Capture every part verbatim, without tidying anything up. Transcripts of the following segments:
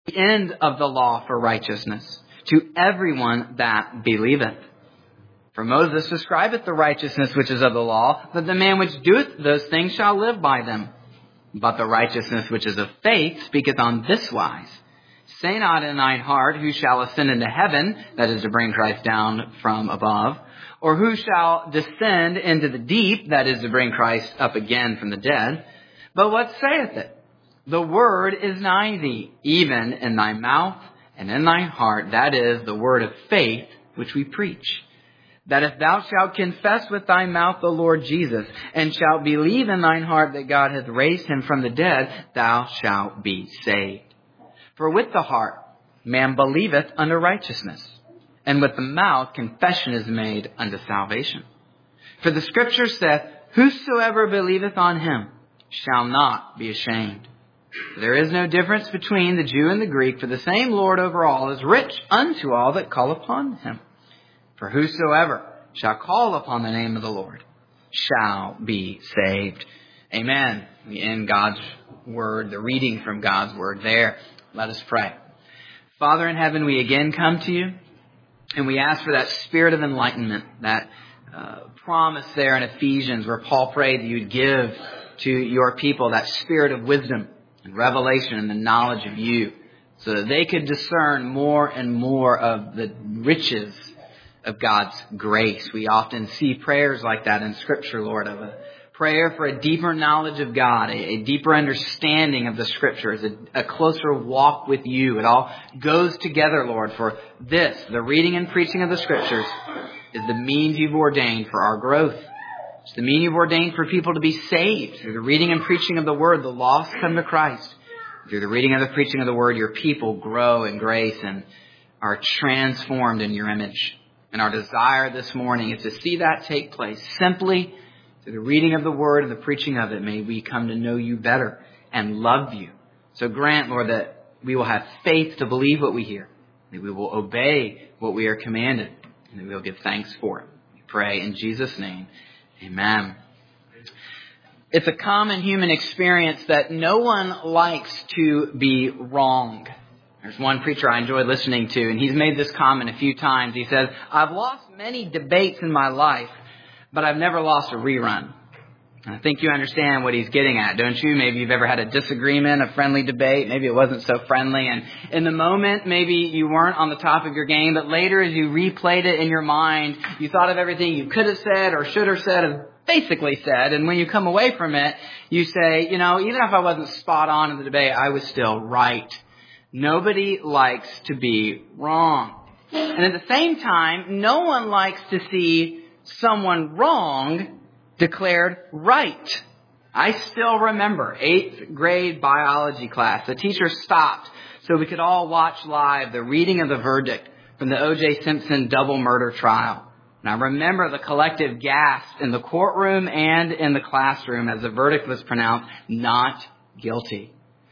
the end of the law for righteousness to everyone that believeth. For Moses describeth the righteousness which is of the law, that the man which doeth those things shall live by them. But the righteousness which is of faith speaketh on this wise. Say not in thine heart, who shall ascend into heaven, that is to bring Christ down from above, or who shall descend into the deep, that is to bring Christ up again from the dead. But what saith it? The word is nigh thee, even in thy mouth and in thy heart, that is the word of faith which we preach. That if thou shalt confess with thy mouth the Lord Jesus, and shalt believe in thine heart that God hath raised him from the dead, thou shalt be saved. For with the heart man believeth unto righteousness, and with the mouth confession is made unto salvation. For the scripture saith, whosoever believeth on him shall not be ashamed. There is no difference between the Jew and the Greek, for the same Lord over all is rich unto all that call upon him. For whosoever shall call upon the name of the Lord shall be saved. Amen. We end God's word, the reading from God's word there. Let us pray. Father in heaven, we again come to you, and we ask for that spirit of enlightenment, that uh, promise there in Ephesians where Paul prayed that you'd give to your people that spirit of wisdom and revelation and the knowledge of you, so that they could discern more and more of the riches of God's grace. We often see prayers like that in Scripture, Lord, of a prayer for a deeper knowledge of God, a, a deeper understanding of the Scriptures, a, a closer walk with you. It all goes together, Lord, for this, the reading and preaching of the Scriptures, is the means you've ordained for our growth. It's the means you've ordained for people to be saved. Through the reading and preaching of the Word, the lost come to Christ. Through the reading and the preaching of the Word, your people grow in grace and are transformed in your image. And our desire this morning is to see that take place. Simply through the reading of the Word and the preaching of it, may we come to know you better and love you. So grant, Lord, that we will have faith to believe what we hear, that we will obey what we are commanded, and that we will give thanks for it. We pray in Jesus' name. Amen. It's a common human experience that no one likes to be wrong. There's one preacher I enjoyed listening to, and he's made this comment a few times. He says, I've lost many debates in my life, but I've never lost a rerun. And I think you understand what he's getting at, don't you? Maybe you've ever had a disagreement, a friendly debate. Maybe it wasn't so friendly. And in the moment, maybe you weren't on the top of your game, but later as you replayed it in your mind, you thought of everything you could have said or should have said and basically said. And when you come away from it, you say, you know, even if I wasn't spot on in the debate, I was still right. Nobody likes to be wrong. And at the same time, no one likes to see someone wrong declared right. I still remember eighth grade biology class. The teacher stopped so we could all watch live the reading of the verdict from the O J Simpson double murder trial. And I remember the collective gasp in the courtroom and in the classroom as the verdict was pronounced not guilty.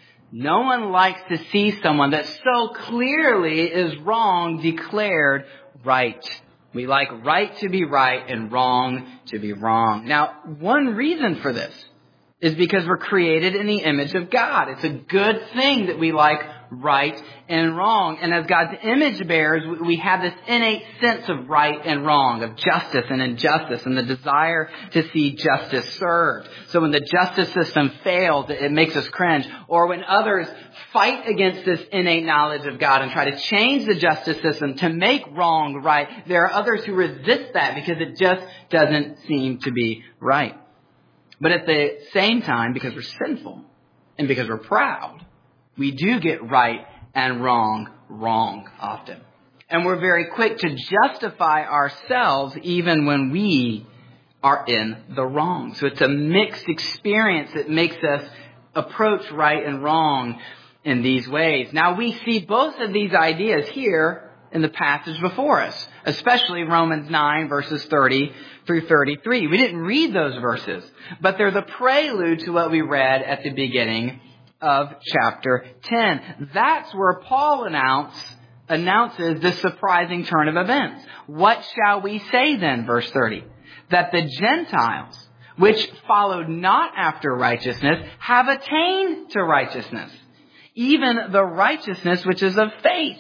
No one likes to see someone that so clearly is wrong declared right. We like right to be right and wrong to be wrong. Now, one reason for this is because we're created in the image of God. It's a good thing that we like right and wrong. And as God's image bearers, we have this innate sense of right and wrong, of justice and injustice, and the desire to see justice served. So when the justice system fails, it makes us cringe. Or when others fight against this innate knowledge of God and try to change the justice system to make wrong right, there are others who resist that because it just doesn't seem to be right. But at the same time, because we're sinful and because we're proud, we do get right and wrong wrong often. And we're very quick to justify ourselves even when we are in the wrong. So it's a mixed experience that makes us approach right and wrong in these ways. Now we see both of these ideas here in the passage before us, especially Romans nine verses thirty through thirty-three. We didn't read those verses, but they're the prelude to what we read at the beginning of chapter ten. That's where Paul announce, announces this surprising turn of events. What shall we say then, verse thirty? That the Gentiles, which followed not after righteousness, have attained to righteousness, even the righteousness which is of faith.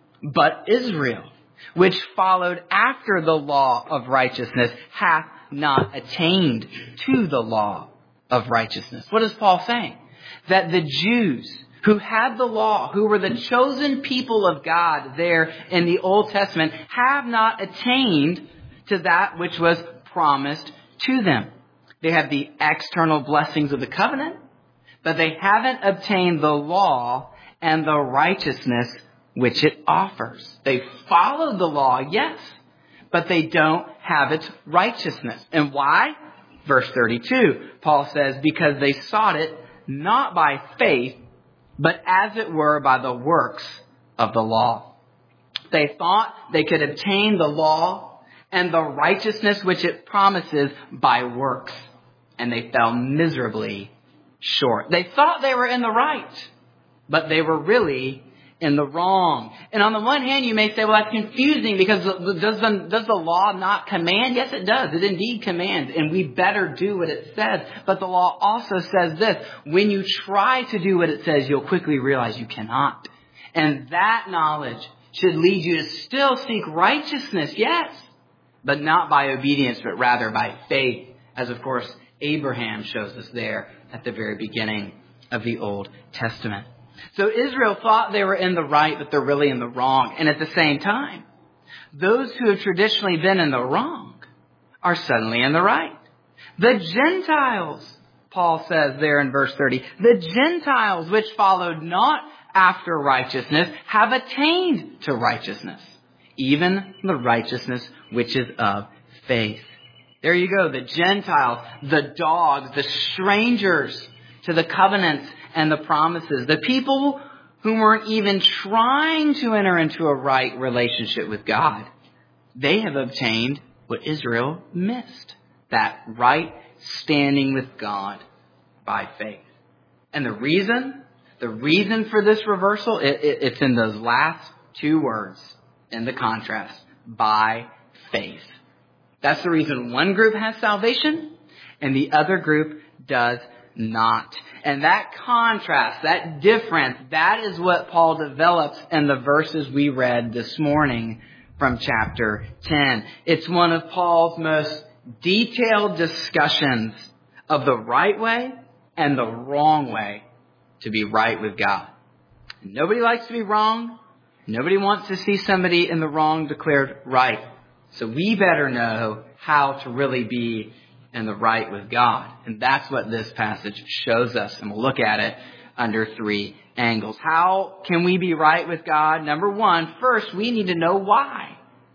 But Israel, which followed after the law of righteousness, hath not attained to the law of righteousness. What is Paul saying? That the Jews who had the law, who were the chosen people of God there in the Old Testament, have not attained to that which was promised to them. They have the external blessings of the covenant, but they haven't obtained the law and the righteousness which it offers. They followed the law, yes, but they don't have its righteousness. And why? Verse thirty-two, Paul says, because they sought it not by faith, but as it were by the works of the law. They thought they could obtain the law and the righteousness which it promises by works. And they fell miserably short. They thought they were in the right, but they were really in the wrong. And on the one hand, you may say, well, that's confusing because does the, does the law not command? Yes, it does. It indeed commands, and we better do what it says. But the law also says this: when you try to do what it says, you'll quickly realize you cannot. And that knowledge should lead you to still seek righteousness, yes, but not by obedience, but rather by faith, as of course Abraham shows us there at the very beginning of the Old Testament. So Israel thought they were in the right, but they're really in the wrong. And at the same time, those who have traditionally been in the wrong are suddenly in the right. The Gentiles, Paul says there in verse thirty, the Gentiles which followed not after righteousness have attained to righteousness, even the righteousness which is of faith. There you go, the Gentiles, the dogs, the strangers to the covenants and the promises, the people who weren't even trying to enter into a right relationship with God. They have obtained what Israel missed, that right standing with God by faith. And the reason, the reason for this reversal, it, it, it's in those last two words in the contrast, by faith. That's the reason one group has salvation and the other group does not. And that contrast, that difference, that is what Paul develops in the verses we read this morning from chapter ten. It's one of Paul's most detailed discussions of the right way and the wrong way to be right with God. Nobody likes to be wrong. Nobody wants to see somebody in the wrong declared right. So we better know how to really be in the right with God. And that's what this passage shows us. And we'll look at it under three angles. How can we be right with God? Number one, first, we need to know why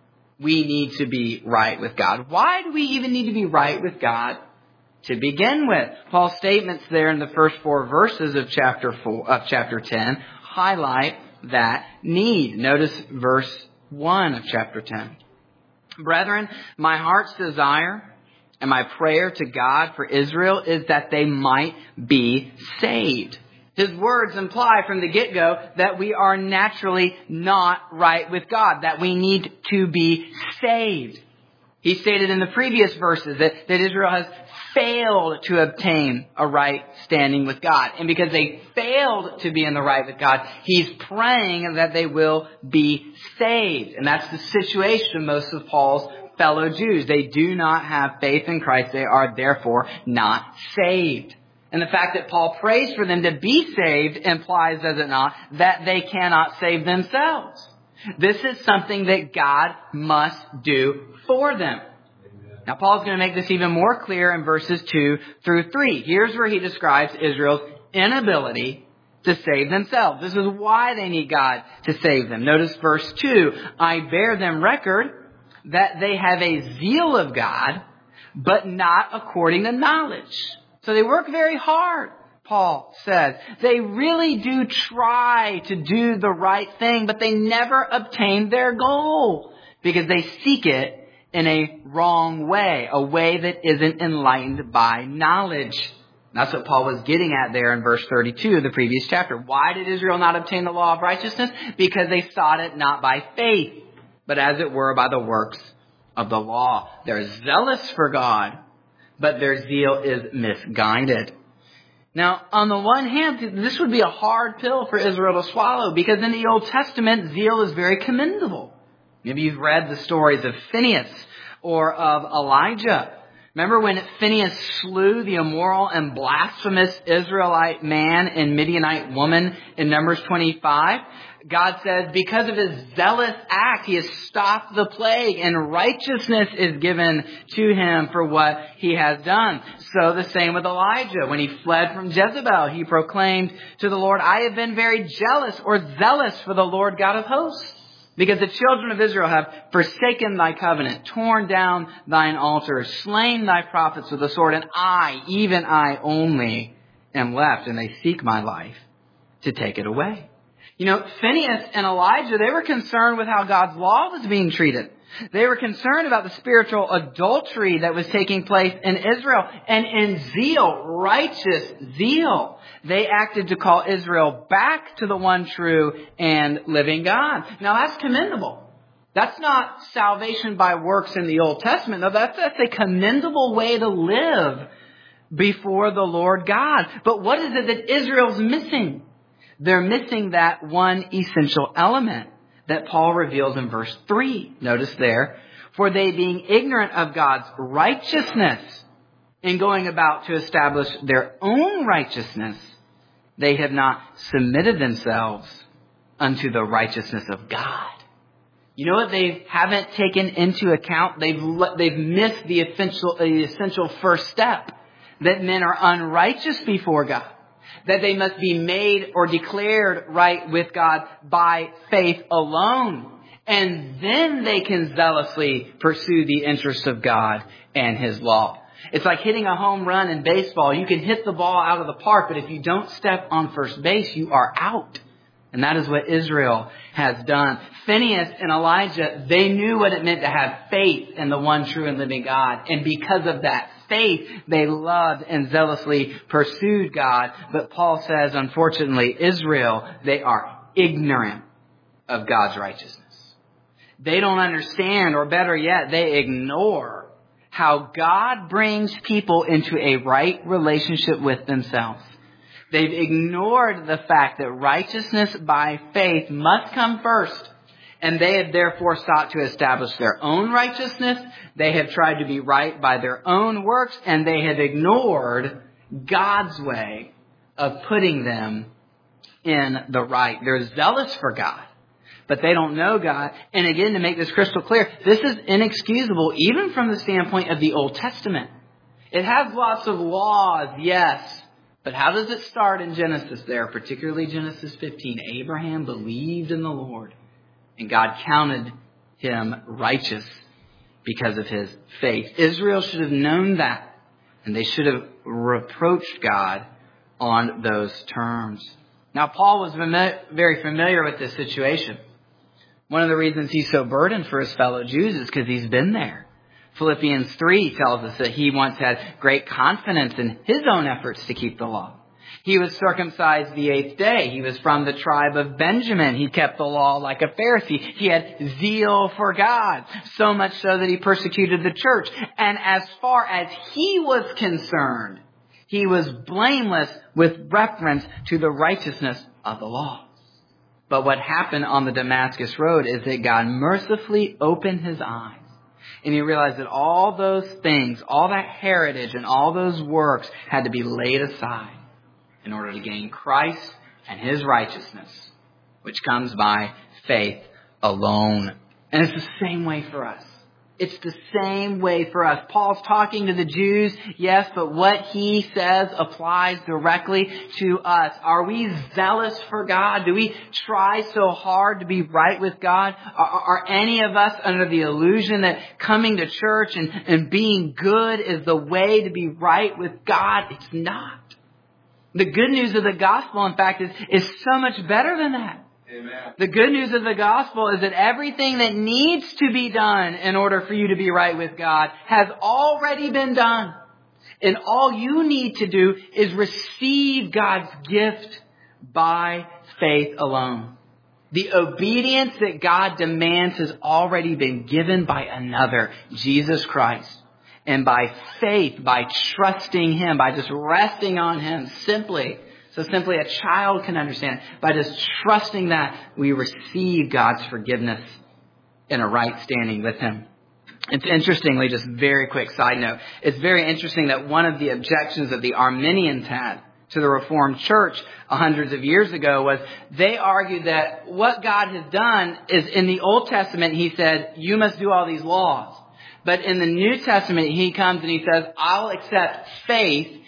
we need to be right with God. Why do we even need to be right with God to begin with? Paul's statements there in the first four verses of chapter four, of chapter ten highlight that need. Notice verse one of chapter ten. Brethren, my heart's desire and my prayer to God for Israel is that they might be saved. His words imply from the get-go that we are naturally not right with God, that we need to be saved. He stated in the previous verses that, that Israel has failed to obtain a right standing with God. And because they failed to be in the right with God, he's praying that they will be saved. And that's the situation of most of Paul's fellow Jews. They do not have faith in Christ. They are therefore not saved. And the fact that Paul prays for them to be saved implies, does it not, that they cannot save themselves. This is something that God must do for them. Now, Paul's going to make this even more clear in verses two through three. Here's where he describes Israel's inability to save themselves. This is why they need God to save them. Notice verse two. I bear them record that they have a zeal of God, but not according to knowledge. So they work very hard, Paul says. They really do try to do the right thing, but they never obtain their goal because they seek it in a wrong way, a way that isn't enlightened by knowledge. That's what Paul was getting at there in verse thirty-two of the previous chapter. Why did Israel not obtain the law of righteousness? Because they sought it not by faith, but as it were by the works of the law. They're zealous for God, but their zeal is misguided. Now, on the one hand, this would be a hard pill for Israel to swallow because in the Old Testament, zeal is very commendable. Maybe you've read the stories of Phinehas or of Elijah. Remember when Phinehas slew the immoral and blasphemous Israelite man and Midianite woman in Numbers twenty-five? God says, because of his zealous act, he has stopped the plague and righteousness is given to him for what he has done. So the same with Elijah. When he fled from Jezebel, he proclaimed to the Lord, I have been very jealous or zealous for the Lord God of hosts. Because the children of Israel have forsaken thy covenant, torn down thine altars, slain thy prophets with the sword, and I, even I only, am left, and they seek my life to take it away. You know, Phinehas and Elijah, they were concerned with how God's law was being treated. They were concerned about the spiritual adultery that was taking place in Israel. And in zeal, righteous zeal, they acted to call Israel back to the one true and living God. Now that's commendable. That's not salvation by works in the Old Testament. No, that's, that's a commendable way to live before the Lord God. But what is it that Israel's missing? They're missing that one essential element that Paul reveals in verse three. Notice there, for they being ignorant of God's righteousness in going about to establish their own righteousness, they have not submitted themselves unto the righteousness of God. You know what they haven't taken into account? They've they've missed the essential, the essential first step, that men are unrighteous before God. That they must be made or declared right with God by faith alone. And then they can zealously pursue the interests of God and His law. It's like hitting a home run in baseball. You can hit the ball out of the park, but if you don't step on first base, you are out. And that is what Israel has done. Phinehas and Elijah, they knew what it meant to have faith in the one true and living God. And because of that faith, they loved and zealously pursued God. But Paul says, unfortunately, Israel, they are ignorant of God's righteousness. They don't understand, or better yet, they ignore how God brings people into a right relationship with themselves. They've ignored the fact that righteousness by faith must come first. And they have therefore sought to establish their own righteousness. They have tried to be right by their own works. And they have ignored God's way of putting them in the right. They're zealous for God, but they don't know God. And again, to make this crystal clear, this is inexcusable even from the standpoint of the Old Testament. It has lots of laws, yes. But how does it start in Genesis there, particularly Genesis fifteen? Abraham believed in the Lord, and God counted him righteous because of his faith. Israel should have known that, and they should have reproached God on those terms. Now, Paul was very familiar with this situation. One of the reasons he's so burdened for his fellow Jews is because he's been there. Philippians three tells us that he once had great confidence in his own efforts to keep the law. He was circumcised the eighth day. He was from the tribe of Benjamin. He kept the law like a Pharisee. He had zeal for God, so much so that he persecuted the church. And as far as he was concerned, he was blameless with reference to the righteousness of the law. But what happened on the Damascus Road is that God mercifully opened his eyes. And he realized that all those things, all that heritage and all those works had to be laid aside in order to gain Christ and his righteousness, which comes by faith alone. And it's the same way for us. It's the same way for us. Paul's talking to the Jews, yes, but what he says applies directly to us. Are we zealous for God? Do we try so hard to be right with God? Are, are any of us under the illusion that coming to church and, and being good is the way to be right with God? It's not. The good news of the gospel, in fact, is, is so much better than that. Amen. The good news of the gospel is that everything that needs to be done in order for you to be right with God has already been done. And all you need to do is receive God's gift by faith alone. The obedience that God demands has already been given by another, Jesus Christ. And by faith, by trusting Him, by just resting on Him simply, so simply a child can understand, by just trusting that, we receive God's forgiveness in a right standing with Him. It's interestingly, just very quick side note, it's very interesting that one of the objections that the Arminians had to the Reformed Church hundreds of years ago was they argued that what God has done is in the Old Testament, He said, you must do all these laws. But in the New Testament, He comes and He says, I'll accept faith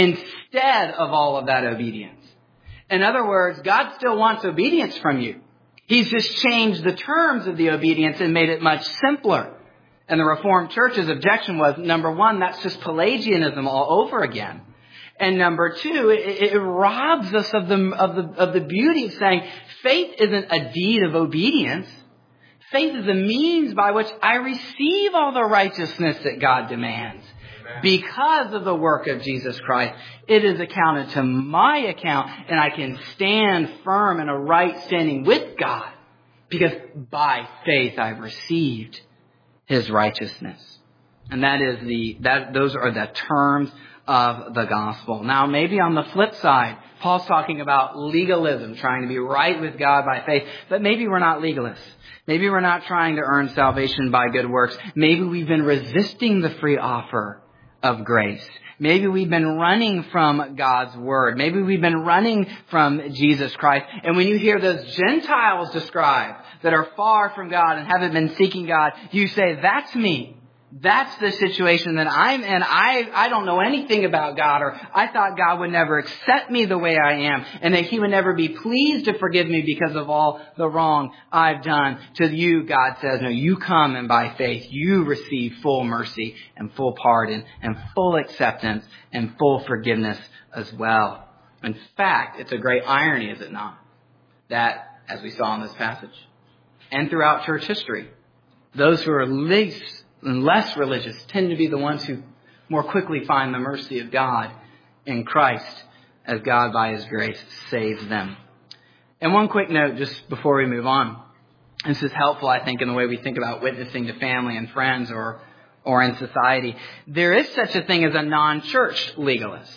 instead of all of that obedience. In other words, God still wants obedience from you. He's just changed the terms of the obedience and made it much simpler. And the Reformed Church's objection was, number one, that's just Pelagianism all over again. And number two, it, it robs us of the, of the, of the beauty of saying faith isn't a deed of obedience. Faith is the means by which I receive all the righteousness that God demands. Amen. Because of the work of Jesus Christ, it is accounted to my account, and I can stand firm in a right standing with God. Because by faith I've received His righteousness. And that is the, that, those are the terms of the gospel. Now, maybe on the flip side, Paul's talking about legalism, trying to be right with God by faith, but maybe we're not legalists. Maybe we're not trying to earn salvation by good works. Maybe we've been resisting the free offer of grace. Maybe we've been running from God's word. Maybe we've been running from Jesus Christ. And when you hear those Gentiles described that are far from God and haven't been seeking God, you say, that's me. That's the situation that I'm in. I, I don't know anything about God, or I thought God would never accept me the way I am, and that He would never be pleased to forgive me because of all the wrong I've done. To you, God says, no, you come and by faith you receive full mercy and full pardon and full acceptance and full forgiveness as well. In fact, it's a great irony, is it not? That, as we saw in this passage, and throughout church history, those who are least and less religious tend to be the ones who more quickly find the mercy of God in Christ as God by His grace saves them. And one quick note just before we move on. This is helpful, I think, in the way we think about witnessing to family and friends or, or in society. There is such a thing as a non-church legalist.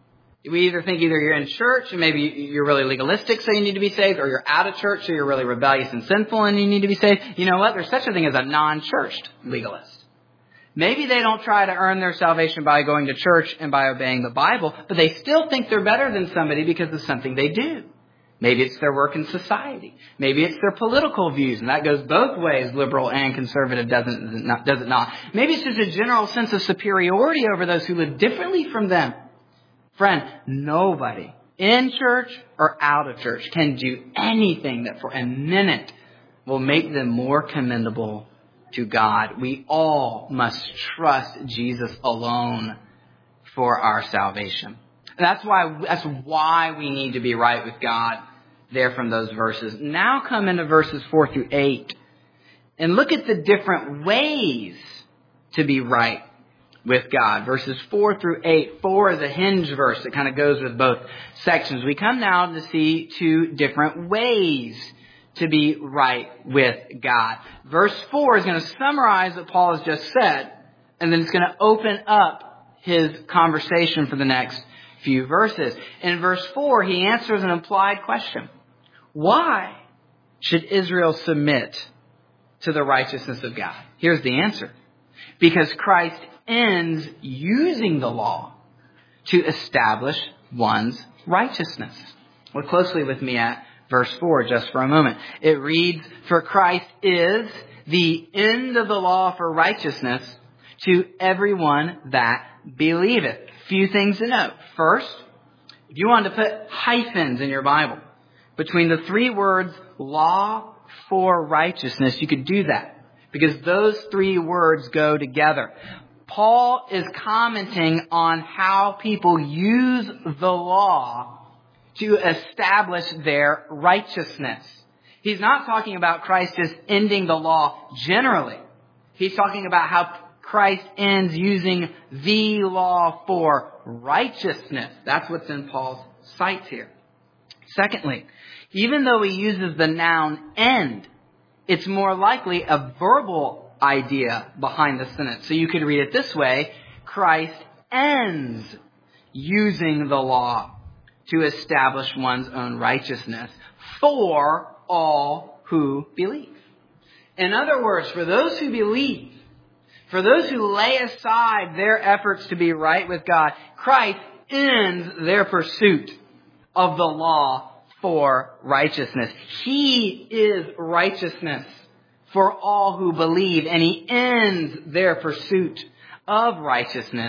We either think either you're in church and maybe you're really legalistic so you need to be saved, or you're out of church so you're really rebellious and sinful and you need to be saved. You know what? There's such a thing as a non-church legalist. Maybe they don't try to earn their salvation by going to church and by obeying the Bible, but they still think they're better than somebody because of something they do. Maybe it's their work in society. Maybe it's their political views, and that goes both ways, liberal and conservative, doesn't, does it not? Maybe it's just a general sense of superiority over those who live differently from them. Friend, nobody in church or out of church can do anything that for a minute will make them more commendable to God. We all must trust Jesus alone for our salvation. And that's why, that's why we need to be right with God there from those verses. Now come into verses four through eight and look at the different ways to be right with God. Verses four through eight. Four is a hinge verse that kind of goes with both sections. We come now to see two different ways to be right with God. Verse four is going to summarize what Paul has just said, and then it's going to open up his conversation for the next few verses. In verse four, he answers an implied question. Why should Israel submit to the righteousness of God? Here's the answer. Because Christ ends using the law to establish one's righteousness. Look closely with me at verse four just for a moment. It reads, "For Christ is the end of the law for righteousness to everyone that believeth." Few things to note. First, if you wanted to put hyphens in your Bible between the three words law for righteousness, you could do that because those three words go together. Paul is commenting on how people use the law to establish their righteousness. He's not talking about Christ just ending the law generally. He's talking about how Christ ends using the law for righteousness. That's what's in Paul's sights here. Secondly, even though he uses the noun end, it's more likely a verbal idea behind the sentence. So you could read it this way: Christ ends using the law to establish one's own righteousness for all who believe. In other words, for those who believe, for those who lay aside their efforts to be right with God, Christ ends their pursuit of the law for righteousness. He is righteousness for all who believe, and He ends their pursuit of righteousness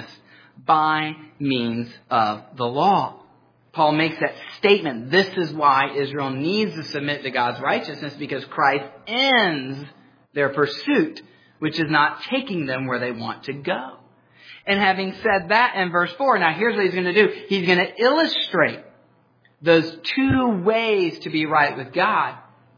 by means of the law. Paul makes that statement. This is why Israel needs to submit to God's righteousness, because Christ ends their pursuit, which is not taking them where they want to go. And having said that, in verse four, now here's what he's going to do. He's going to illustrate those two ways to be right with God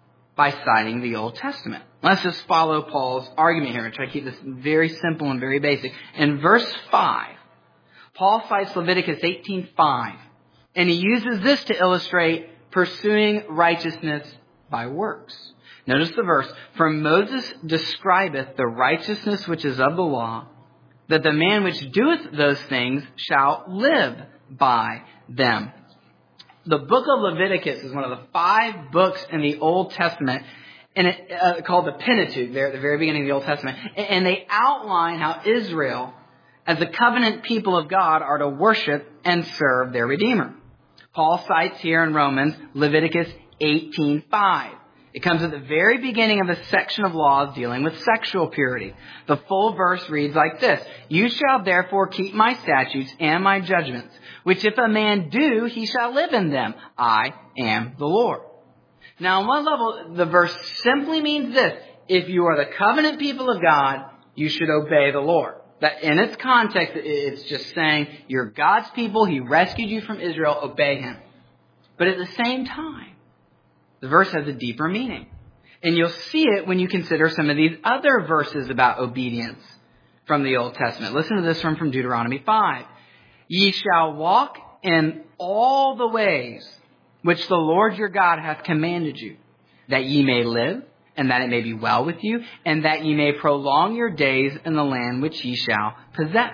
by citing the Old Testament. Let's just follow Paul's argument here and try to keep this very simple and very basic. In verse five, Paul cites Leviticus eighteen five, and he uses this to illustrate pursuing righteousness by works. Notice the verse: For Moses describeth the righteousness which is of the law, that the man which doeth those things shall live by them. The book of Leviticus is one of the five books in the Old Testament, and it, uh, called the Pentateuch, there at the very beginning of the Old Testament. And they outline how Israel, as the covenant people of God, are to worship and serve their Redeemer. Paul cites here in Romans Leviticus eighteen five. It comes at the very beginning of a section of laws dealing with sexual purity. The full verse reads like this: You shall therefore keep my statutes and my judgments, which if a man do, he shall live in them. I am the Lord. Now, on one level, the verse simply means this: if you are the covenant people of God, you should obey the Lord. That in its context, it's just saying you're God's people. He rescued you from Israel. Obey Him. But at the same time, the verse has a deeper meaning. And you'll see it when you consider some of these other verses about obedience from the Old Testament. Listen to this one from Deuteronomy five. Ye shall walk in all the ways which the Lord your God hath commanded you, that ye may live, and that it may be well with you, and that ye may prolong your days in the land which ye shall possess.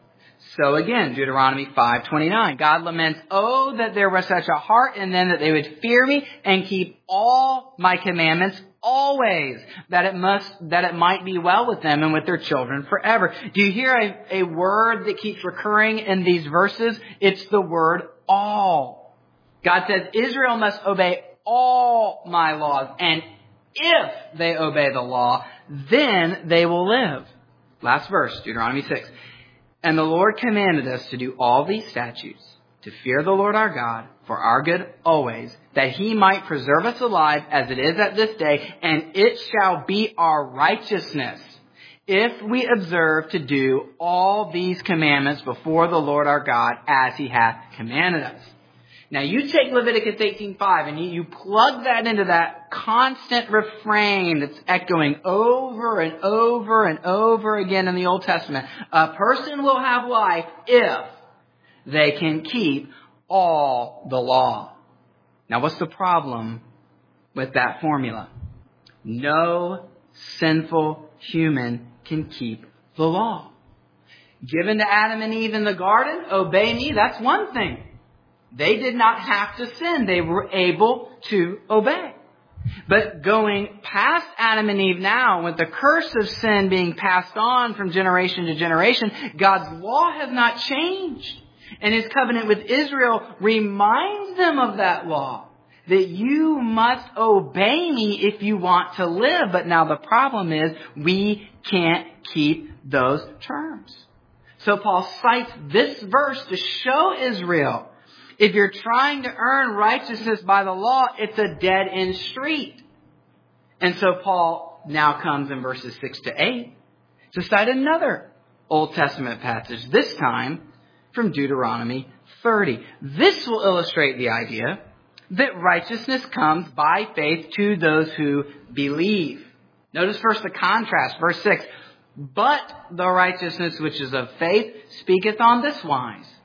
So again, Deuteronomy five twenty-nine, God laments, oh, that there was such a heart in them that they would fear me and keep all my commandments always, that it must, that it might be well with them and with their children forever. Do you hear a, a word that keeps recurring in these verses? It's the word all. God says Israel must obey all my laws, and if they obey the law, then they will live. Last verse, Deuteronomy six. And the Lord commanded us to do all these statutes, to fear the Lord our God for our good always, that He might preserve us alive as it is at this day, and it shall be our righteousness if we observe to do all these commandments before the Lord our God as He hath commanded us. Now you take Leviticus eighteen five and you, you plug that into that constant refrain that's echoing over and over and over again in the Old Testament. A person will have life if they can keep all the law. Now what's the problem with that formula? No sinful human can keep the law. Given to Adam and Eve in the garden, obey me, that's one thing. They did not have to sin. They were able to obey. But going past Adam and Eve now, with the curse of sin being passed on from generation to generation, God's law has not changed. And His covenant with Israel reminds them of that law, that you must obey me if you want to live. But now the problem is we can't keep those terms. So Paul cites this verse to show Israel, if you're trying to earn righteousness by the law, it's a dead-end street. And so Paul now comes in verses six to eight to cite another Old Testament passage, this time from Deuteronomy thirty. This will illustrate the idea that righteousness comes by faith to those who believe. Notice first the contrast, verse six. But the righteousness which is of faith speaketh on this wise,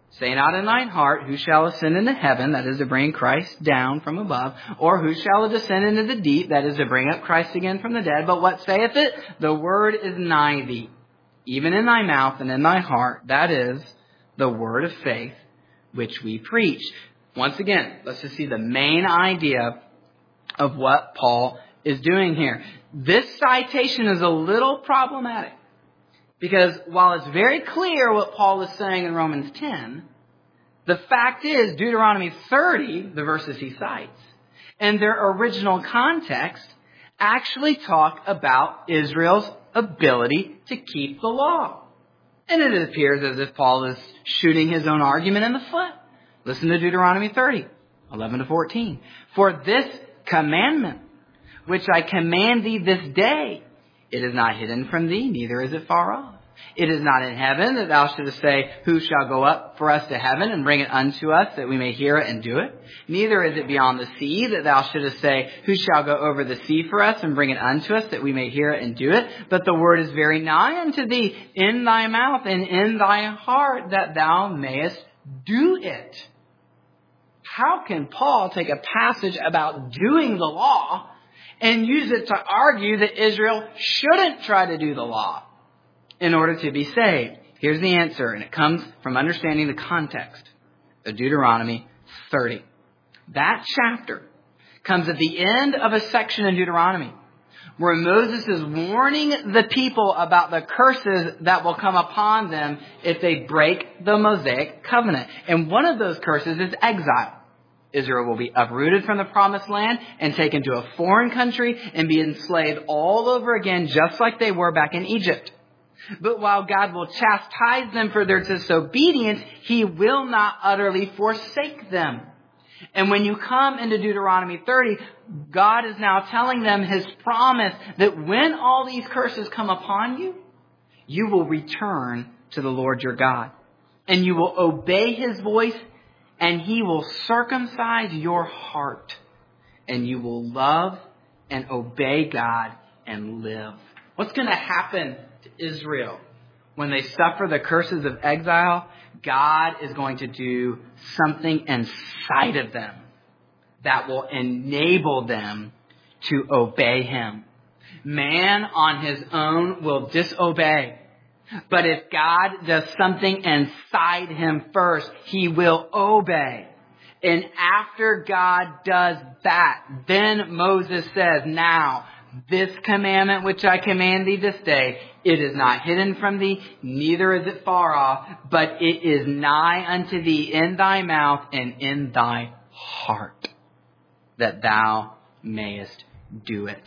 Say not in thine heart, who shall ascend into heaven, that is to bring Christ down from above, or who shall descend into the deep, that is to bring up Christ again from the dead. But what saith it? The word is nigh thee, even in thy mouth and in thy heart. That is the word of faith which we preach. Once again, let's just see the main idea of what Paul is doing here. This citation is a little problematic, because while it's very clear what Paul is saying in Romans ten, the fact is Deuteronomy thirty, the verses he cites, and their original context actually talk about Israel's ability to keep the law. And it appears as if Paul is shooting his own argument in the foot. Listen to Deuteronomy thirty, eleven to fourteen. For this commandment, which I command thee this day, it is not hidden from thee, neither is it far off. It is not in heaven, that thou shouldest say, who shall go up for us to heaven and bring it unto us, that we may hear it and do it? Neither is it beyond the sea, that thou shouldest say, who shall go over the sea for us and bring it unto us, that we may hear it and do it? But the word is very nigh unto thee, in thy mouth and in thy heart, that thou mayest do it. How can Paul take a passage about doing the law and use it to argue that Israel shouldn't try to do the law in order to be saved? Here's the answer, and it comes from understanding the context of Deuteronomy thirty. That chapter comes at the end of a section in Deuteronomy where Moses is warning the people about the curses that will come upon them if they break the Mosaic covenant. And one of those curses is exile. Israel will be uprooted from the promised land and taken to a foreign country and be enslaved all over again, just like they were back in Egypt. But while God will chastise them for their disobedience, He will not utterly forsake them. And when you come into Deuteronomy thirty, God is now telling them His promise that when all these curses come upon you, you will return to the Lord your God. And you will obey His voice, and He will circumcise your heart. And you will love and obey God and live. What's going to happen to Israel when they suffer the curses of exile? God is going to do something inside of them that will enable them to obey Him. Man on his own will disobey. But if God does something inside him first, he will obey. And after God does that, then Moses says, now, this commandment which I command thee this day, it is not hidden from thee, neither is it far off, but it is nigh unto thee in thy mouth and in thy heart, that thou mayest do it.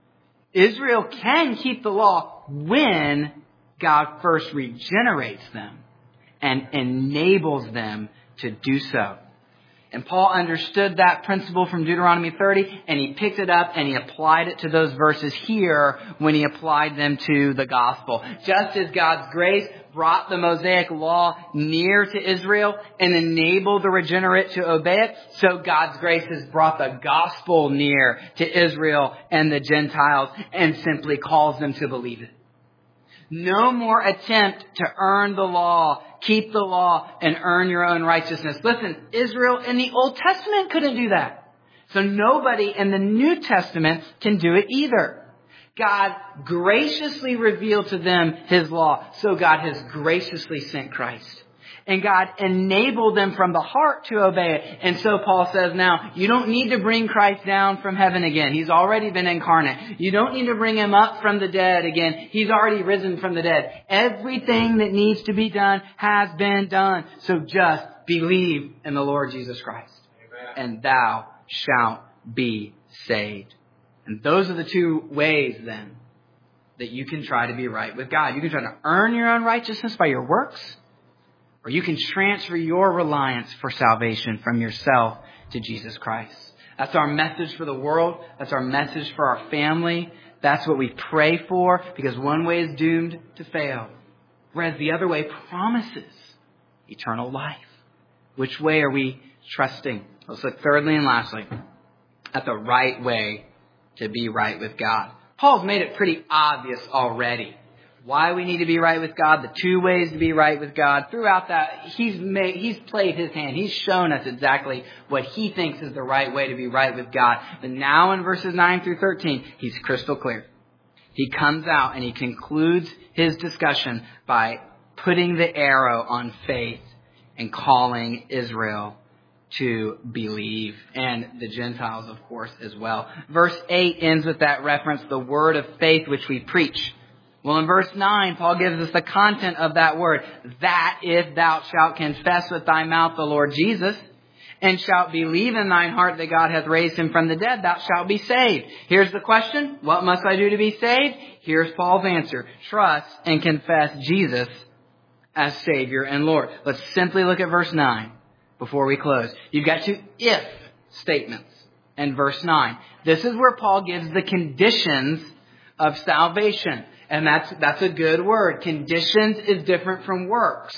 Israel can keep the law when God first regenerates them and enables them to do so. And Paul understood that principle from Deuteronomy thirty, and he picked it up and he applied it to those verses here when he applied them to the gospel. Just as God's grace brought the Mosaic law near to Israel and enabled the regenerate to obey it, so God's grace has brought the gospel near to Israel and the Gentiles and simply calls them to believe it. No more attempt to earn the law, keep the law, and earn your own righteousness. Listen, Israel in the Old Testament couldn't do that. So nobody in the New Testament can do it either. God graciously revealed to them His law, so God has graciously sent Christ. And God enabled them from the heart to obey it. And so Paul says now, you don't need to bring Christ down from heaven again. He's already been incarnate. You don't need to bring Him up from the dead again. He's already risen from the dead. Everything that needs to be done has been done. So just believe in the Lord Jesus Christ. Amen. And thou shalt be saved. And those are the two ways then that you can try to be right with God. You can try to earn your own righteousness by your works, or you can transfer your reliance for salvation from yourself to Jesus Christ. That's our message for the world. That's our message for our family. That's what we pray for, because one way is doomed to fail, whereas the other way promises eternal life. Which way are we trusting? Let's look thirdly and lastly at the right way to be right with God. Paul's made it pretty obvious already why we need to be right with God, the two ways to be right with God. Throughout that, he's made, he's played his hand. He's shown us exactly what he thinks is the right way to be right with God. But now in verses nine through thirteen, he's crystal clear. He comes out and he concludes his discussion by putting the arrow on faith and calling Israel to believe, and the Gentiles, of course, as well. Verse eight ends with that reference, the word of faith which we preach. Well, in verse nine, Paul gives us the content of that word, that if thou shalt confess with thy mouth the Lord Jesus, and shalt believe in thine heart that God hath raised him from the dead, thou shalt be saved. Here's the question, what must I do to be saved? Here's Paul's answer, trust and confess Jesus as Savior and Lord. Let's simply look at verse nine before we close. You've got two if statements in verse nine. This is where Paul gives the conditions of salvation. And that's, that's a good word. Conditions is different from works.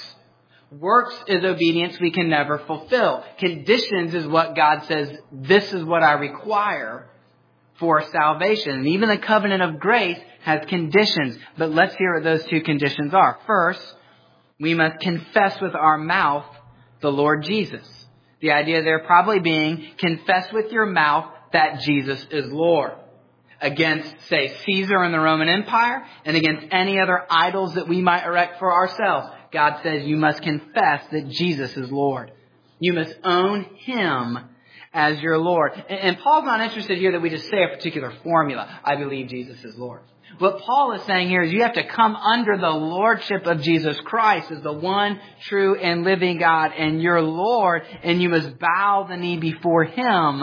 Works is obedience we can never fulfill. Conditions is what God says, this is what I require for salvation. And even the covenant of grace has conditions. But let's hear what those two conditions are. First, we must confess with our mouth the Lord Jesus. The idea there probably being confess with your mouth that Jesus is Lord. Against, say, Caesar and the Roman Empire, and against any other idols that we might erect for ourselves. God says you must confess that Jesus is Lord. You must own him as your Lord. And, and Paul's not interested here that we just say a particular formula. I believe Jesus is Lord. What Paul is saying here is you have to come under the lordship of Jesus Christ as the one true and living God and your Lord, and you must bow the knee before him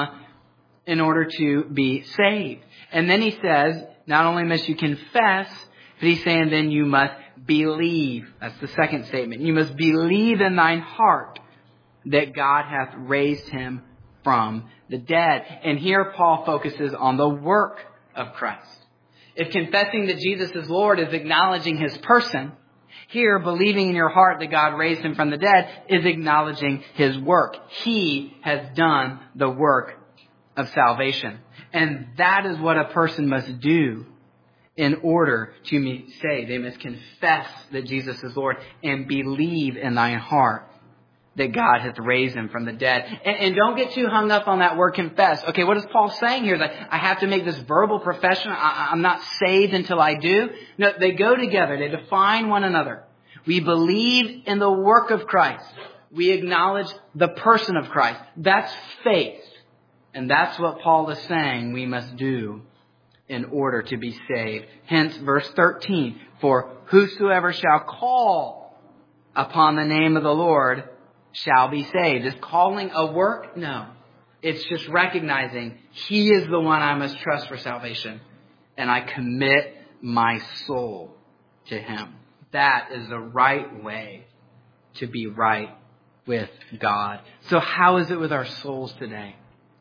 in order to be saved. And then he says, not only must you confess, but he's saying then you must believe. That's the second statement. You must believe in thine heart that God hath raised him from the dead. And here Paul focuses on the work of Christ. If confessing that Jesus is Lord is acknowledging his person, here believing in your heart that God raised him from the dead is acknowledging his work. He has done the work of salvation. And that is what a person must do in order to be saved. They must confess that Jesus is Lord and believe in thine heart that God hath raised him from the dead. And, and don't get too hung up on that word confess. Okay, what is Paul saying here? Is that I have to make this verbal profession. I, I'm not saved until I do. No, they go together. They define one another. We believe in the work of Christ. We acknowledge the person of Christ. That's faith. And that's what Paul is saying we must do in order to be saved. Hence, verse thirteen, for whosoever shall call upon the name of the Lord shall be saved. Is calling a work? No. It's just recognizing he is the one I must trust for salvation. And I commit my soul to him. That is the right way to be right with God. So how is it with our souls today?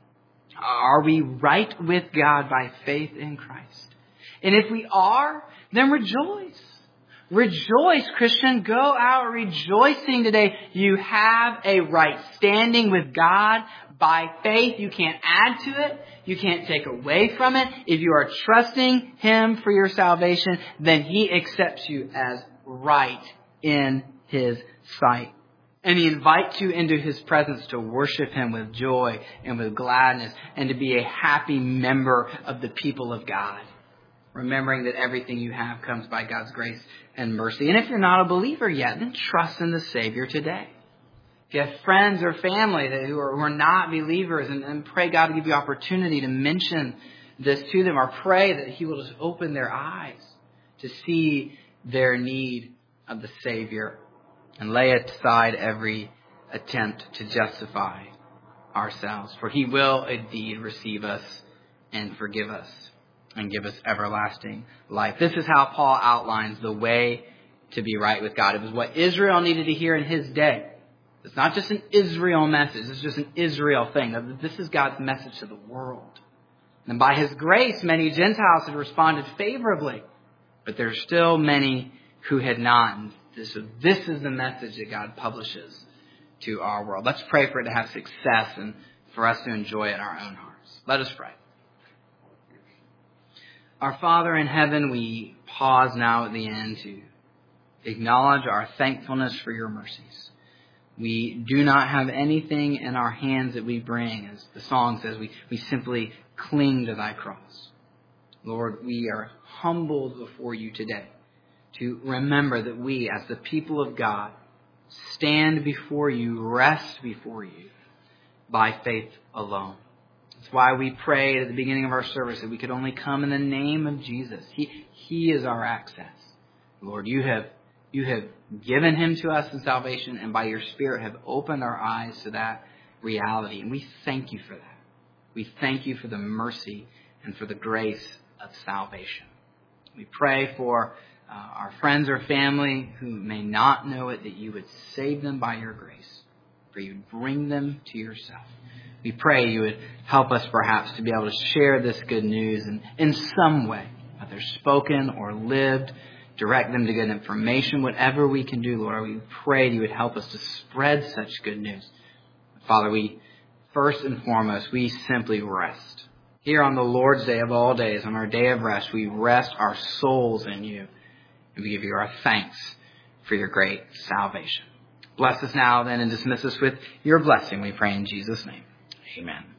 Are we right with God by faith in Christ? And if we are, then rejoice. Rejoice, Christian. Go out rejoicing today. You have a right standing with God by faith. You can't add to it. You can't take away from it. If you are trusting him for your salvation, then he accepts you as right in his sight. And he invites you into his presence to worship him with joy and with gladness and to be a happy member of the people of God. Remembering that everything you have comes by God's grace and mercy. And if you're not a believer yet, then trust in the Savior today. If you have friends or family that who, are, who are not believers, and, and pray God to give you opportunity to mention this to them, or pray that he will just open their eyes to see their need of the Savior. And lay aside every attempt to justify ourselves. For he will indeed receive us and forgive us and give us everlasting life. This is how Paul outlines the way to be right with God. It was what Israel needed to hear in his day. It's not just an Israel message. It's just an Israel thing. This is God's message to the world. And by his grace, many Gentiles had responded favorably. But there are still many who had not. This, this is the message that God publishes to our world. Let's pray for it to have success and for us to enjoy it in our own hearts. Let us pray. Our Father in heaven, we pause now at the end to acknowledge our thankfulness for your mercies. We do not have anything in our hands that we bring, as the song says, we, we simply cling to thy cross. Lord, we are humbled before you today to remember that we, as the people of God, stand before you, rest before you by faith alone. That's why we prayed at the beginning of our service that we could only come in the name of Jesus. He, he is our access. Lord, you have, you have given him to us in salvation, and by your Spirit have opened our eyes to that reality. And we thank you for that. We thank you for the mercy and for the grace of salvation. We pray for uh, our friends or family who may not know it, that you would save them by your grace, for you would bring them to yourself. We pray you would help us perhaps to be able to share this good news in, in some way, whether spoken or lived, direct them to good information, whatever we can do, Lord. We pray you would help us to spread such good news. Father, we first and foremost, we simply rest. Here on the Lord's day of all days, on our day of rest, we rest our souls in you. And we give you our thanks for your great salvation. Bless us now then and dismiss us with your blessing, we pray in Jesus' name. Amen.